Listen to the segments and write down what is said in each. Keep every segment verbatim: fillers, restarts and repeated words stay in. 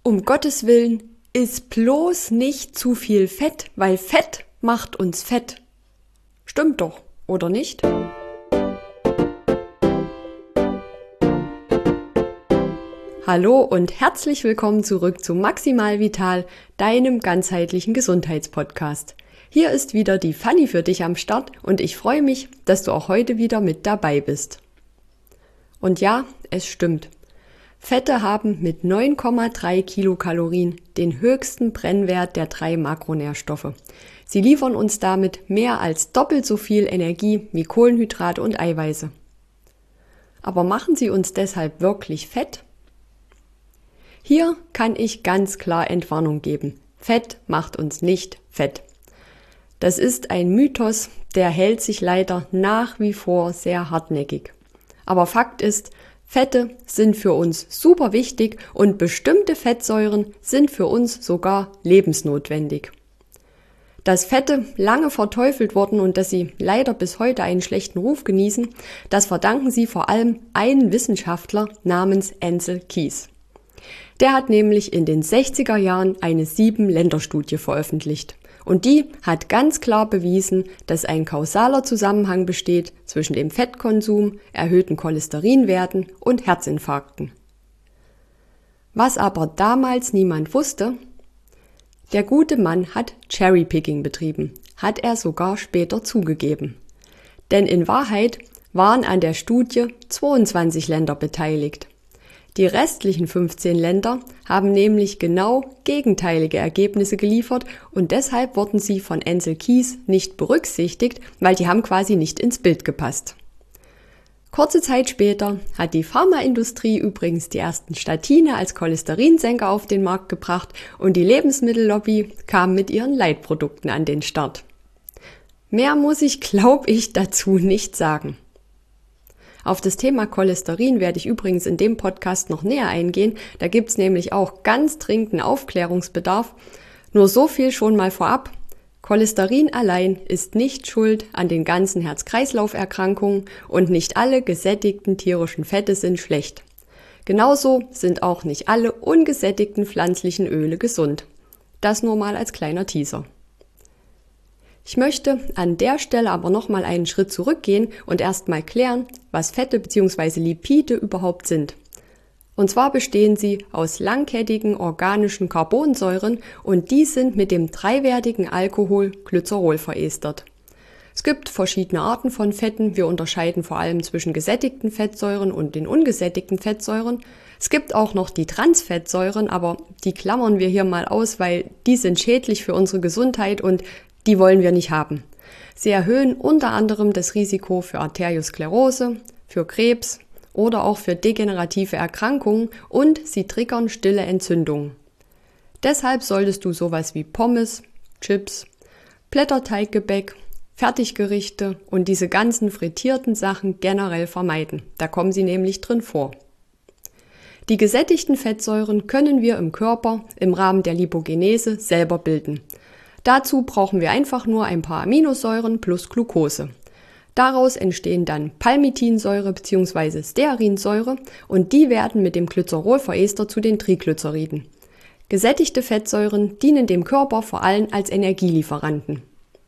Um Gottes Willen, iss bloß nicht zu viel Fett, weil Fett macht uns fett. Stimmt doch, oder nicht? Hallo und herzlich willkommen zurück zu Maximal Vital, deinem ganzheitlichen Gesundheitspodcast. Hier ist wieder die Fanny für dich am Start und ich freue mich, dass du auch heute wieder mit dabei bist. Und ja, es stimmt. Fette haben mit neun Komma drei Kilokalorien den höchsten Brennwert der drei Makronährstoffe. Sie liefern uns damit mehr als doppelt so viel Energie wie Kohlenhydrate und Eiweiße. Aber machen sie uns deshalb wirklich fett? Hier kann ich ganz klar Entwarnung geben. Fett macht uns nicht fett. Das ist ein Mythos, der hält sich leider nach wie vor sehr hartnäckig. Aber Fakt ist, Fette sind für uns super wichtig und bestimmte Fettsäuren sind für uns sogar lebensnotwendig. Dass Fette lange verteufelt wurden und dass sie leider bis heute einen schlechten Ruf genießen, das verdanken sie vor allem einem Wissenschaftler namens Ancel Keys. Der hat nämlich in den sechziger Jahren eine Sieben-Länder-Studie veröffentlicht. Und die hat ganz klar bewiesen, dass ein kausaler Zusammenhang besteht zwischen dem Fettkonsum, erhöhten Cholesterinwerten und Herzinfarkten. Was aber damals niemand wusste, der gute Mann hat Cherrypicking betrieben, hat er sogar später zugegeben. Denn in Wahrheit waren an der Studie zweiundzwanzig Länder beteiligt. Die restlichen fünfzehn Länder haben nämlich genau gegenteilige Ergebnisse geliefert und deshalb wurden sie von Ancel Keys nicht berücksichtigt, weil die haben quasi nicht ins Bild gepasst. Kurze Zeit später hat die Pharmaindustrie übrigens die ersten Statine als Cholesterinsenker auf den Markt gebracht und die Lebensmittellobby kam mit ihren Leitprodukten an den Start. Mehr muss ich, glaube ich, dazu nicht sagen. Auf das Thema Cholesterin werde ich übrigens in dem Podcast noch näher eingehen. Da gibt's nämlich auch ganz dringenden Aufklärungsbedarf. Nur so viel schon mal vorab. Cholesterin allein ist nicht schuld an den ganzen Herz-Kreislauf-Erkrankungen und nicht alle gesättigten tierischen Fette sind schlecht. Genauso sind auch nicht alle ungesättigten pflanzlichen Öle gesund. Das nur mal als kleiner Teaser. Ich möchte an der Stelle aber nochmal einen Schritt zurückgehen und erstmal klären, was Fette bzw. Lipide überhaupt sind. Und zwar bestehen sie aus langkettigen organischen Carbonsäuren und die sind mit dem dreiwertigen Alkohol Glycerol verestert. Es gibt verschiedene Arten von Fetten, wir unterscheiden vor allem zwischen gesättigten Fettsäuren und den ungesättigten Fettsäuren. Es gibt auch noch die Transfettsäuren, aber die klammern wir hier mal aus, weil die sind schädlich für unsere Gesundheit und die wollen wir nicht haben. Sie erhöhen unter anderem das Risiko für Arteriosklerose, für Krebs oder auch für degenerative Erkrankungen und sie triggern stille Entzündungen. Deshalb solltest du sowas wie Pommes, Chips, Blätterteiggebäck, Fertiggerichte und diese ganzen frittierten Sachen generell vermeiden. Da kommen sie nämlich drin vor. Die gesättigten Fettsäuren können wir im Körper im Rahmen der Lipogenese selber bilden. Dazu brauchen wir einfach nur ein paar Aminosäuren plus Glucose. Daraus entstehen dann Palmitinsäure bzw. Stearinsäure und die werden mit dem Glycerol verestert zu den Triglyceriden. Gesättigte Fettsäuren dienen dem Körper vor allem als Energielieferanten.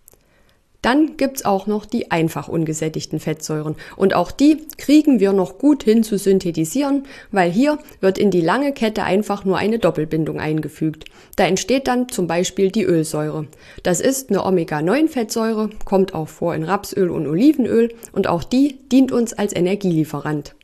Dann gibt's auch noch die einfach ungesättigten Fettsäuren und auch die kriegen wir noch gut hin zu synthetisieren, weil hier wird in die lange Kette einfach nur eine Doppelbindung eingefügt. Da entsteht dann zum Beispiel die Ölsäure. Das ist eine Omega neun Fettsäure, kommt auch vor in Rapsöl und Olivenöl und auch die dient uns als Energielieferant.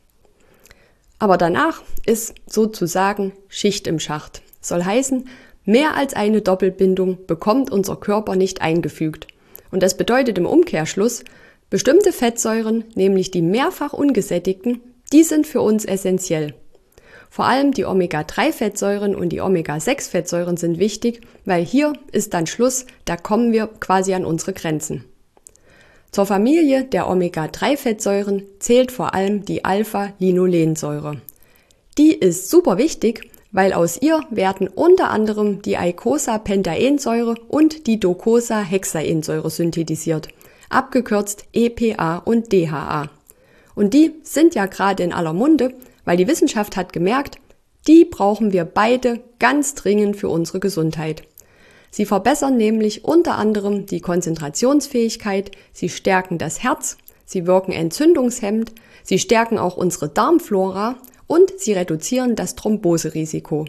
Aber danach ist sozusagen Schicht im Schacht. Soll heißen, mehr als eine Doppelbindung bekommt unser Körper nicht eingefügt. Und das bedeutet im Umkehrschluss, bestimmte Fettsäuren, nämlich die mehrfach ungesättigten, die sind für uns essentiell. Vor allem die Omega drei Fettsäuren und die Omega sechs Fettsäuren sind wichtig, weil hier ist dann Schluss, da kommen wir quasi an unsere Grenzen. Zur Familie der Omega drei Fettsäuren zählt vor allem die Alpha-Linolensäure. Die ist super wichtig, weil aus ihr werden unter anderem die Eicosapentaensäure und die Docosahexaensäure synthetisiert, abgekürzt E P A und D H A. Und die sind ja gerade in aller Munde, weil die Wissenschaft hat gemerkt, Die brauchen wir beide ganz dringend für unsere Gesundheit. Sie verbessern nämlich unter anderem die Konzentrationsfähigkeit, sie stärken das Herz, sie wirken entzündungshemmend, sie stärken auch unsere Darmflora und sie reduzieren das Thromboserisiko.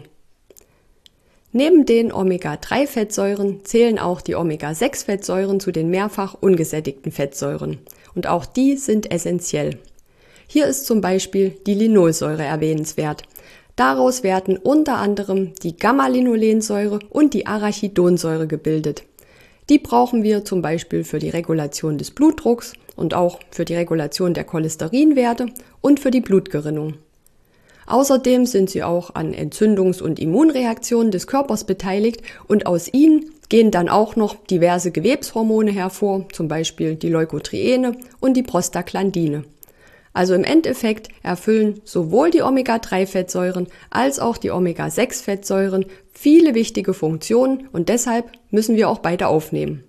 Neben den Omega drei Fettsäuren zählen auch die Omega sechs Fettsäuren zu den mehrfach ungesättigten Fettsäuren und auch die sind essentiell. Hier ist zum Beispiel die Linolsäure erwähnenswert. Daraus werden unter anderem die Gamma-Linolensäure und die Arachidonsäure gebildet. Die brauchen wir zum Beispiel für die Regulation des Blutdrucks und auch für die Regulation der Cholesterinwerte und für die Blutgerinnung. Außerdem sind sie auch an Entzündungs- und Immunreaktionen des Körpers beteiligt und aus ihnen gehen dann auch noch diverse Gewebshormone hervor, zum Beispiel die Leukotriene und die Prostaglandine. Also im Endeffekt erfüllen sowohl die Omega drei Fettsäuren als auch die Omega sechs Fettsäuren viele wichtige Funktionen und deshalb müssen wir auch beide aufnehmen.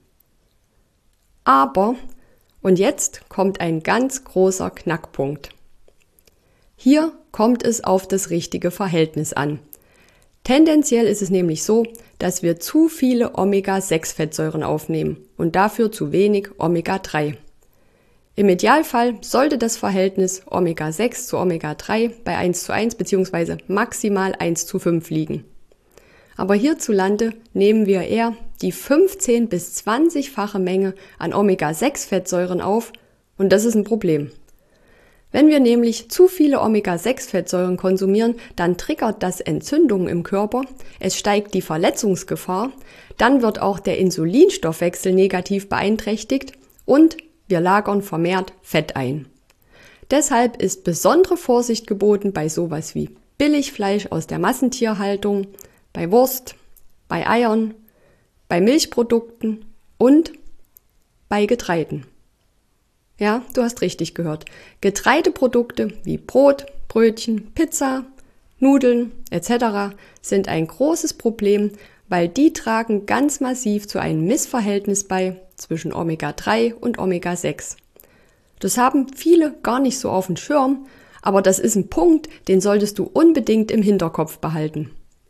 Aber, und jetzt kommt ein ganz großer Knackpunkt. Hier kommt es auf das richtige Verhältnis an. Tendenziell ist es nämlich so, dass wir zu viele Omega sechs Fettsäuren aufnehmen und dafür zu wenig Omega drei. Im Idealfall sollte das Verhältnis Omega sechs zu Omega drei bei eins zu eins bzw. maximal eins zu fünf liegen. Aber hierzulande nehmen wir eher die fünfzehn bis zwanzigfache Menge an Omega sechs Fettsäuren auf und das ist ein Problem. Wenn wir nämlich zu viele Omega sechs Fettsäuren konsumieren, dann triggert das Entzündungen im Körper, es steigt die Verletzungsgefahr, dann wird auch der Insulinstoffwechsel negativ beeinträchtigt und wir lagern vermehrt Fett ein. Deshalb ist besondere Vorsicht geboten bei sowas wie Billigfleisch aus der Massentierhaltung, bei Wurst, bei Eiern, bei Milchprodukten und bei Getreiden. Ja, du hast richtig gehört. Getreideprodukte wie Brot, Brötchen, Pizza, Nudeln et cetera sind ein großes Problem, weil die tragen ganz massiv zu einem Missverhältnis bei zwischen Omega drei und Omega sechs. Das haben viele gar nicht so auf dem Schirm, aber das ist ein Punkt, den solltest du unbedingt im Hinterkopf behalten.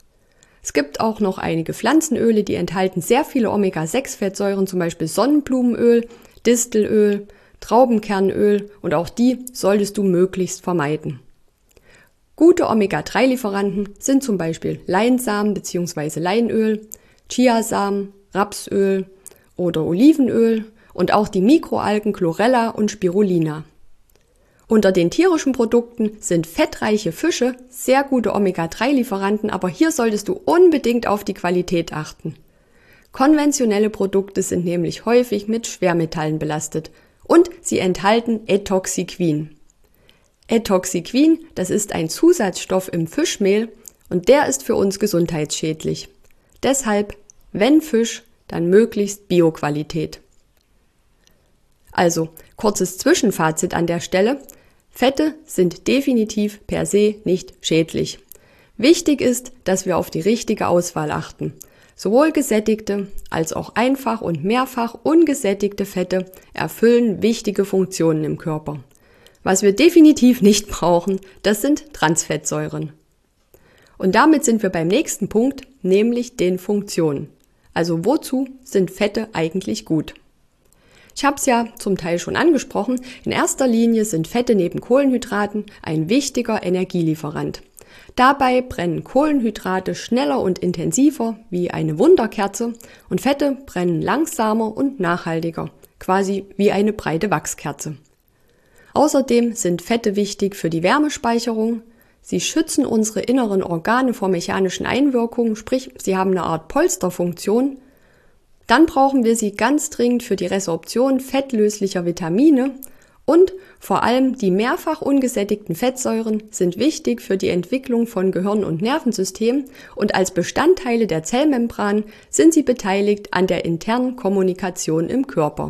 Es gibt auch noch einige Pflanzenöle, die enthalten sehr viele Omega sechs Fettsäuren, zum Beispiel Sonnenblumenöl, Distelöl, Traubenkernöl und auch die solltest du möglichst vermeiden. Gute Omega drei Lieferanten sind zum Beispiel Leinsamen bzw. Leinöl, Chiasamen, Rapsöl oder Olivenöl und auch die Mikroalgen Chlorella und Spirulina. Unter den tierischen Produkten sind fettreiche Fische sehr gute Omega drei Lieferanten, aber hier solltest du unbedingt auf die Qualität achten. Konventionelle Produkte sind nämlich häufig mit Schwermetallen belastet und sie enthalten Etoxiquin. Etoxiquin, das ist ein Zusatzstoff im Fischmehl und der ist für uns gesundheitsschädlich. Deshalb, wenn Fisch, dann möglichst Bioqualität. Also, kurzes Zwischenfazit an der Stelle. Fette sind definitiv per se nicht schädlich. Wichtig ist, dass wir auf die richtige Auswahl achten. Sowohl gesättigte als auch einfach und mehrfach ungesättigte Fette erfüllen wichtige Funktionen im Körper. Was wir definitiv nicht brauchen, das sind Transfettsäuren. Und damit sind wir beim nächsten Punkt, nämlich den Funktionen. Also wozu sind Fette eigentlich gut? Ich habe es ja zum Teil schon angesprochen, in erster Linie sind Fette neben Kohlenhydraten ein wichtiger Energielieferant. Dabei brennen Kohlenhydrate schneller und intensiver wie eine Wunderkerze und Fette brennen langsamer und nachhaltiger, quasi wie eine breite Wachskerze. Außerdem sind Fette wichtig für die Wärmespeicherung. Sie schützen unsere inneren Organe vor mechanischen Einwirkungen, sprich, sie haben eine Art Polsterfunktion. Dann brauchen wir sie ganz dringend für die Resorption fettlöslicher Vitamine und vor allem die mehrfach ungesättigten Fettsäuren sind wichtig für die Entwicklung von Gehirn- und Nervensystem und als Bestandteile der Zellmembran sind sie beteiligt an der internen Kommunikation im Körper.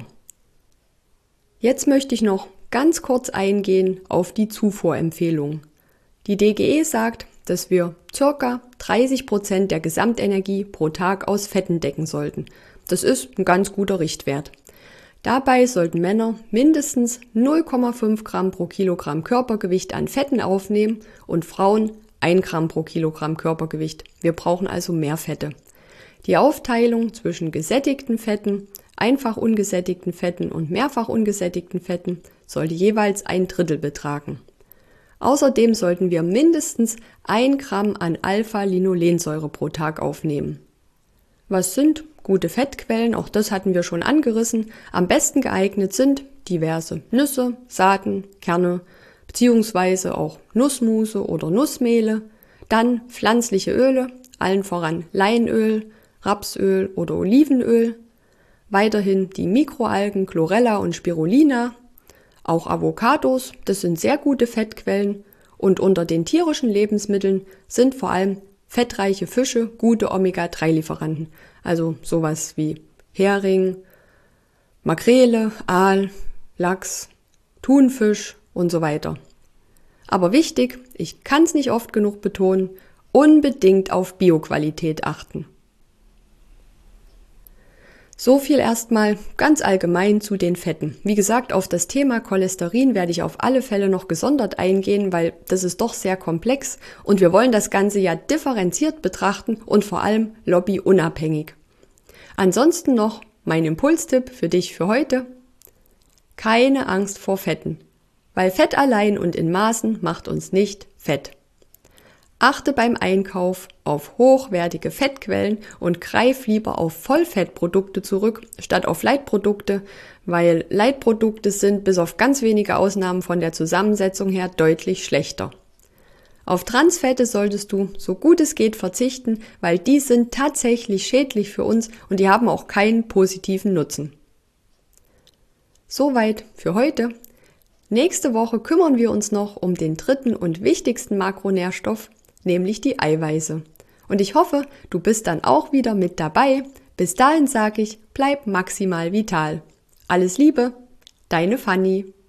Jetzt möchte ich noch ganz kurz eingehen auf die Zufuhrempfehlung. Die D G E sagt, dass wir ca. dreißig Prozent der Gesamtenergie pro Tag aus Fetten decken sollten. Das ist ein ganz guter Richtwert. Dabei sollten Männer mindestens null Komma fünf Gramm pro Kilogramm Körpergewicht an Fetten aufnehmen und Frauen ein Gramm pro Kilogramm Körpergewicht. Wir brauchen also mehr Fette. Die Aufteilung zwischen gesättigten Fetten, einfach ungesättigten Fetten und mehrfach ungesättigten Fetten sollte jeweils ein Drittel betragen. Außerdem sollten wir mindestens ein Gramm an Alpha-Linolensäure pro Tag aufnehmen. Was sind gute Fettquellen? Auch das hatten wir schon angerissen. Am besten geeignet sind diverse Nüsse, Saaten, Kerne, beziehungsweise auch Nussmuse oder Nussmehle. Dann pflanzliche Öle, allen voran Leinöl, Rapsöl oder Olivenöl. Weiterhin die Mikroalgen Chlorella und Spirulina. Auch Avocados, das sind sehr gute Fettquellen. Und unter den tierischen Lebensmitteln sind vor allem fettreiche Fische gute Omega drei Lieferanten. Also sowas wie Hering, Makrele, Aal, Lachs, Thunfisch und so weiter. Aber wichtig, ich kann es nicht oft genug betonen, unbedingt auf Bioqualität achten. So viel erstmal ganz allgemein zu den Fetten. Wie gesagt, auf das Thema Cholesterin werde ich auf alle Fälle noch gesondert eingehen, weil das ist doch sehr komplex und wir wollen das Ganze ja differenziert betrachten und vor allem lobbyunabhängig. Ansonsten noch mein Impulstipp für dich für heute. Keine Angst vor Fetten, weil Fett allein und in Maßen macht uns nicht fett. Achte beim Einkauf auf hochwertige Fettquellen und greif lieber auf Vollfettprodukte zurück, statt auf Leitprodukte, weil Leitprodukte sind bis auf ganz wenige Ausnahmen von der Zusammensetzung her deutlich schlechter. Auf Transfette solltest du so gut es geht verzichten, weil die sind tatsächlich schädlich für uns und die haben auch keinen positiven Nutzen. Soweit für heute. Nächste Woche kümmern wir uns noch um den dritten und wichtigsten Makronährstoff, nämlich die Eiweiße. Und ich hoffe, du bist dann auch wieder mit dabei. Bis dahin sage ich, bleib maximal vital. Alles Liebe, deine Fanny.